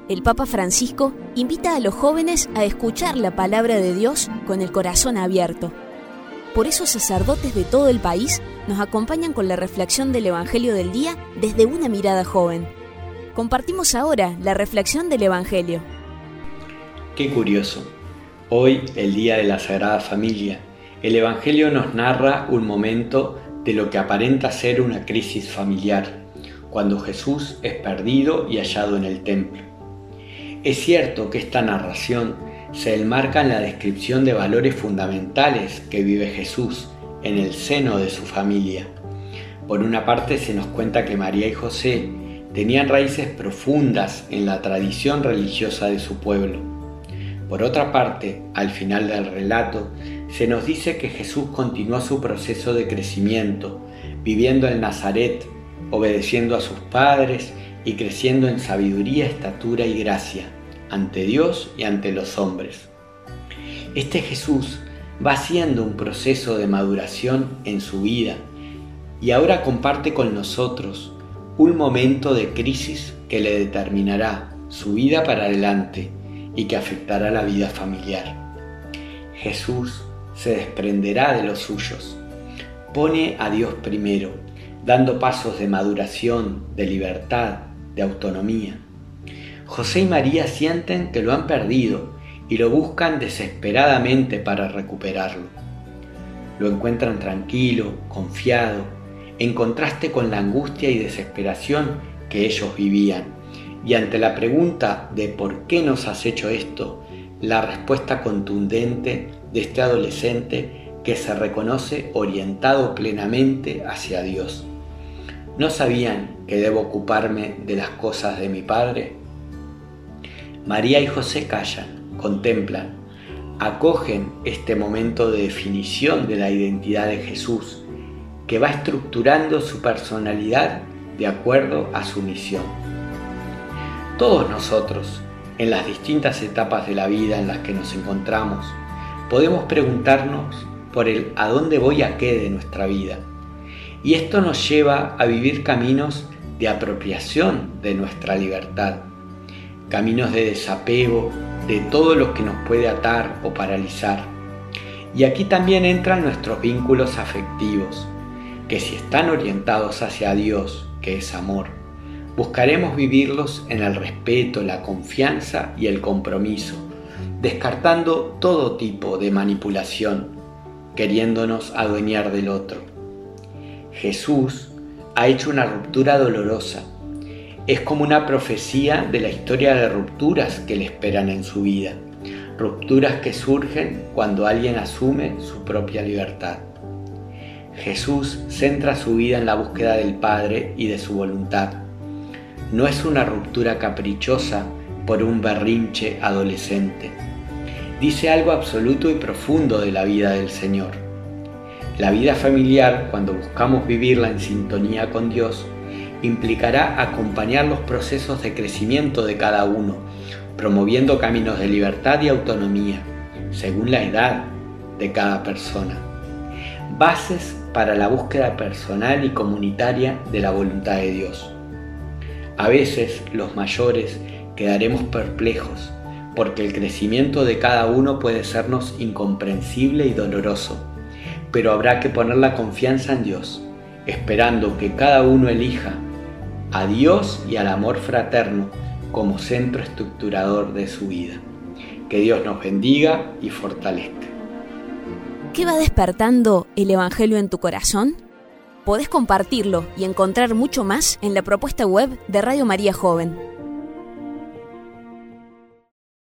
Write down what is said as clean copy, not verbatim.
el Papa Francisco invita a los jóvenes a escuchar la palabra de Dios con el corazón abierto. Por eso sacerdotes de todo el país nos acompañan con la reflexión del Evangelio del día desde una mirada joven. Compartimos ahora la reflexión del Evangelio. Qué curioso. Hoy, el día de la Sagrada Familia, el Evangelio nos narra un momento de lo que aparenta ser una crisis familiar, cuando Jesús es perdido y hallado en el templo. Es cierto que esta narración se enmarca en la descripción de valores fundamentales que vive Jesús en el seno de su familia. Por una parte se nos cuenta que María y José tenían raíces profundas en la tradición religiosa de su pueblo. Por otra parte, al final del relato, se nos dice que Jesús continuó su proceso de crecimiento, viviendo en Nazaret, obedeciendo a sus padres y creciendo en sabiduría, estatura y gracia, ante Dios y ante los hombres. Este Jesús va haciendo un proceso de maduración en su vida y ahora comparte con nosotros un momento de crisis que le determinará su vida para adelante y que afectará la vida familiar. Jesús se desprenderá de los suyos, pone a Dios primero, dando pasos de maduración, de libertad, de autonomía. José y María sienten que lo han perdido y lo buscan desesperadamente para recuperarlo. Lo encuentran tranquilo, confiado, en contraste con la angustia y desesperación que ellos vivían. Y ante la pregunta de ¿por qué nos has hecho esto?, la respuesta contundente de este adolescente que se reconoce orientado plenamente hacia Dios. ¿No sabían que debo ocuparme de las cosas de mi Padre? María y José callan, contemplan, acogen este momento de definición de la identidad de Jesús, que va estructurando su personalidad de acuerdo a su misión. Todos nosotros, en las distintas etapas de la vida en las que nos encontramos, podemos preguntarnos por el ¿a dónde voy a qué de nuestra vida? Y esto nos lleva a vivir caminos de apropiación de nuestra libertad, caminos de desapego de todo lo que nos puede atar o paralizar. Y aquí también entran nuestros vínculos afectivos, que si están orientados hacia Dios, que es amor, buscaremos vivirlos en el respeto, la confianza y el compromiso, descartando todo tipo de manipulación, queriéndonos adueñar del otro. Jesús ha hecho una ruptura dolorosa. Es como una profecía de la historia de rupturas que le esperan en su vida, rupturas que surgen cuando alguien asume su propia libertad. Jesús centra su vida en la búsqueda del Padre y de su voluntad. No es una ruptura caprichosa por un berrinche adolescente. Dice algo absoluto y profundo de la vida del Señor. La vida familiar, cuando buscamos vivirla en sintonía con Dios, implicará acompañar los procesos de crecimiento de cada uno, promoviendo caminos de libertad y autonomía, según la edad de cada persona. Bases para la búsqueda personal y comunitaria de la voluntad de Dios. A veces, los mayores quedaremos perplejos, porque el crecimiento de cada uno puede sernos incomprensible y doloroso, pero habrá que poner la confianza en Dios, esperando que cada uno elija a Dios y al amor fraterno como centro estructurador de su vida. Que Dios nos bendiga y fortalezca. ¿Qué va despertando el Evangelio en tu corazón? Podés compartirlo y encontrar mucho más en la propuesta web de Radio María Joven.